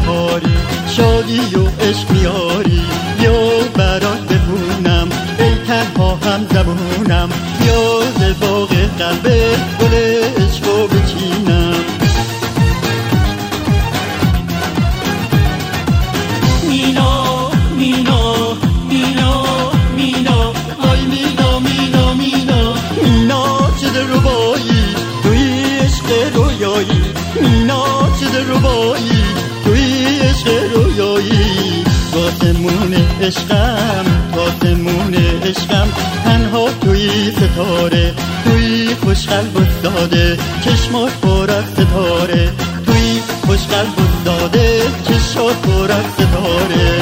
بهاری، شادی و عشق میاری. بیا برات بخونم ای تنها هم زبونم، بیا ز باغ قلبت گل عشقو بچینم. مینا مینا مینا مینا، آی مینا مینا مینا، مینا چه دلربایی توی عشق رویایی. مینا چه دلربایی توی عشق رویایی. آسمون عشقم، آسمون عشقم، تنها توی ستاره، توی خوش قلب افتاده چشمات پر از ستاره، توی خوش قلب افتاده چشمات پر از ستاره.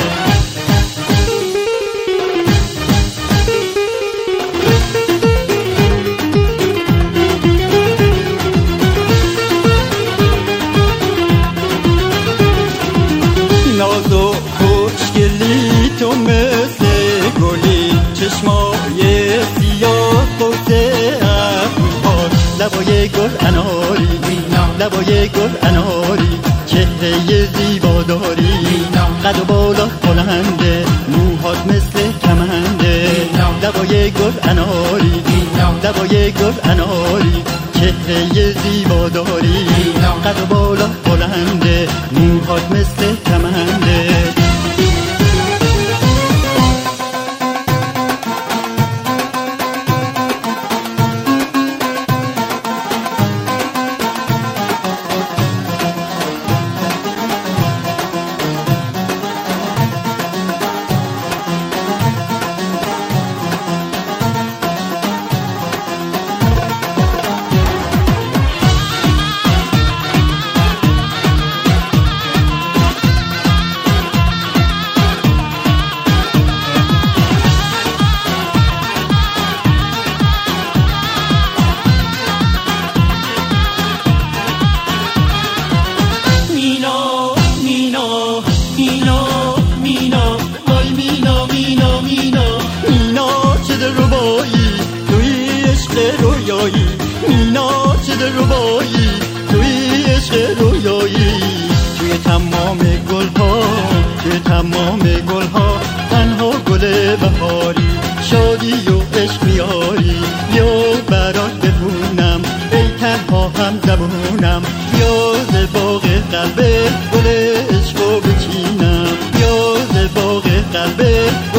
ناز و خوشگلی تو مثل گلی، چشمای سیاه قوسه ابروهات، لبای گل اناری، لبای گل اناری، چهره زیبا داری، قد و بالا بلنده، موهات مثل کمنده. لبای گل اناری، لبای گل اناری، چهره زیبا داری، قد و بالا بلنده، موهات مثل کمنده. رویایی، مینا چه دلربایی توی عشق رویایی. توی تمام گلها، توی تمام گلها، تنها گل بهاری، شادی و عشق میاری. بیا برات بخونم ای تنها هم زبونم، بیا ز باغ قلبت گل عشقو بچینم، بیا ز باغ قلبت